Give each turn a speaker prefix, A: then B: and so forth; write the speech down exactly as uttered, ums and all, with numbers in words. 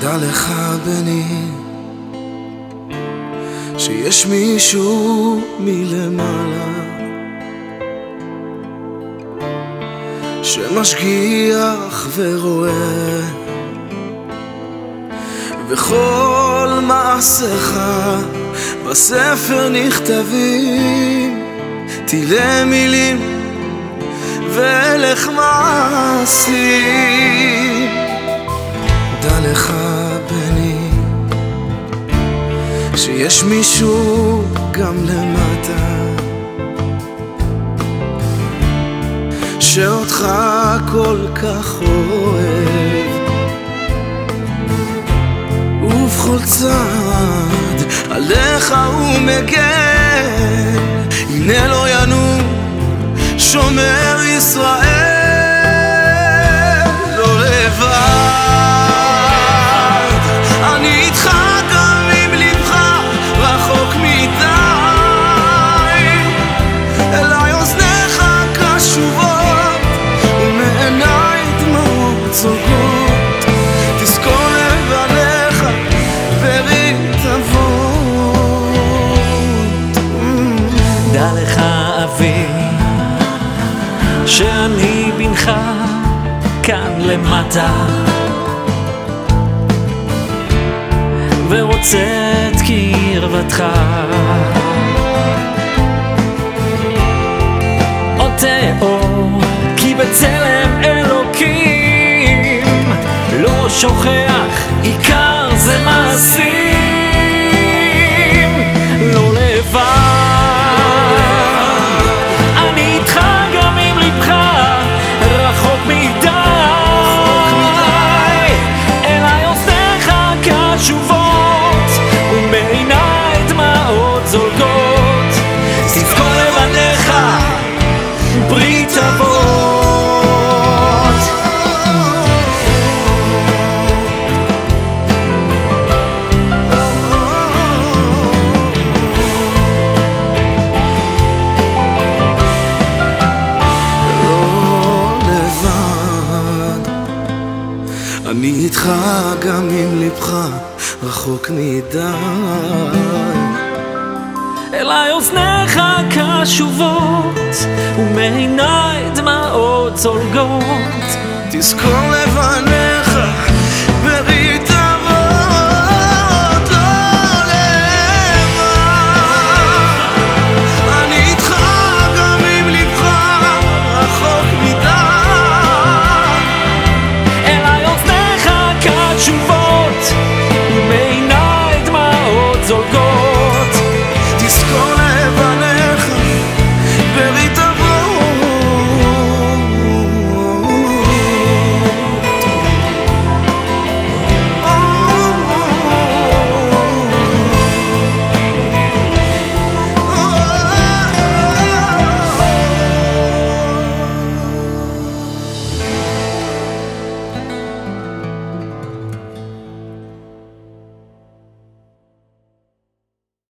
A: דע לך בני שיש מישהו מלמעלה שמשגיח ורואה וכל מעשיך בספר נכתבים תראה מילים ולך מעשים. דע לך בני שיש מישהו גם למטה שאותך כל כך אוהב ובכל צעד עליך הוא מגן. הנה לא ינום שומר ישראל לא לבד, אני איתך גם אם לבך רחוק מדי, אליי אוזניך קשובות ומעיניי דמעות זולגות, תזכור לבניך ברית אבות.
B: דע לך אבי שאני בנך כאן למטה ורוצה את קרבתך, עוד תאור כי בצלם אלוקים לא שוכח, עיקר זה מעשים. לא לבד, אני איתך גם אם לבך רחוק מדי, אליי אוזניך קשובות ומעיניי דמעות זולגות, תזכור לבניך ברית אבות.
A: אני איתך גם אם לבך רחוק מדי,
B: אליי אוזניך קשובות ומעיניי דמעות זולגות,
A: תזכור לבניך